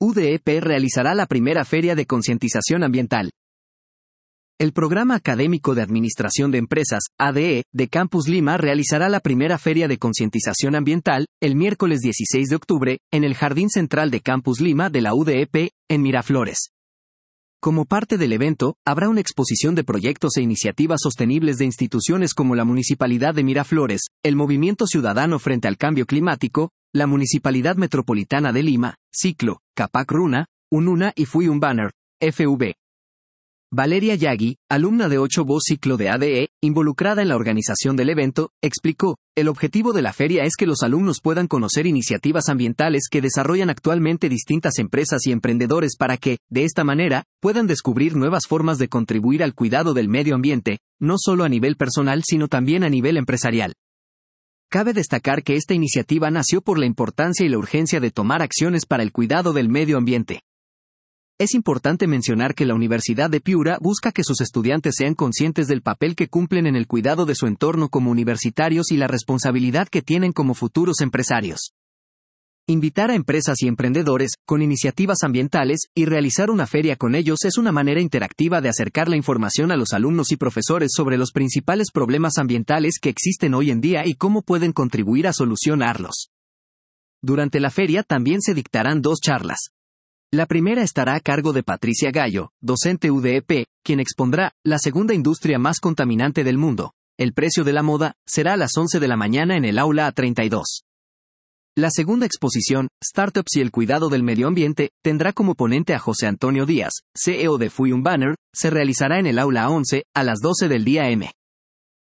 UDEP realizará la primera feria de concientización ambiental. El Programa Académico de Administración de Empresas, ADE, de Campus Lima realizará la primera feria de concientización ambiental, el miércoles 16 de octubre, en el Jardín Central de Campus Lima de la UDEP, en Miraflores. Como parte del evento, habrá una exposición de proyectos e iniciativas sostenibles de instituciones como la Municipalidad de Miraflores, el Movimiento Ciudadano frente al Cambio Climático, la Municipalidad Metropolitana de Lima, Ciclo, Capac Runa, Ununa y Fui un Banner, FV. Valeria Yagui, alumna de 8º ciclo de ADE, involucrada en la organización del evento, explicó, el objetivo de la feria es que los alumnos puedan conocer iniciativas ambientales que desarrollan actualmente distintas empresas y emprendedores para que, de esta manera, puedan descubrir nuevas formas de contribuir al cuidado del medio ambiente, no solo a nivel personal sino también a nivel empresarial. Cabe destacar que esta iniciativa nació por la importancia y la urgencia de tomar acciones para el cuidado del medio ambiente. Es importante mencionar que la Universidad de Piura busca que sus estudiantes sean conscientes del papel que cumplen en el cuidado de su entorno como universitarios y la responsabilidad que tienen como futuros empresarios. Invitar a empresas y emprendedores, con iniciativas ambientales, y realizar una feria con ellos es una manera interactiva de acercar la información a los alumnos y profesores sobre los principales problemas ambientales que existen hoy en día y cómo pueden contribuir a solucionarlos. Durante la feria también se dictarán 2 charlas. La primera estará a cargo de Patricia Gallo, docente UDEP, quien expondrá la segunda industria más contaminante del mundo. El precio de la moda será a las 11 de la mañana en el aula A32. La segunda exposición, Startups y el cuidado del medio ambiente, tendrá como ponente a José Antonio Díaz, CEO de Fui un Banner, se realizará en el aula A11, a las 12 del día M.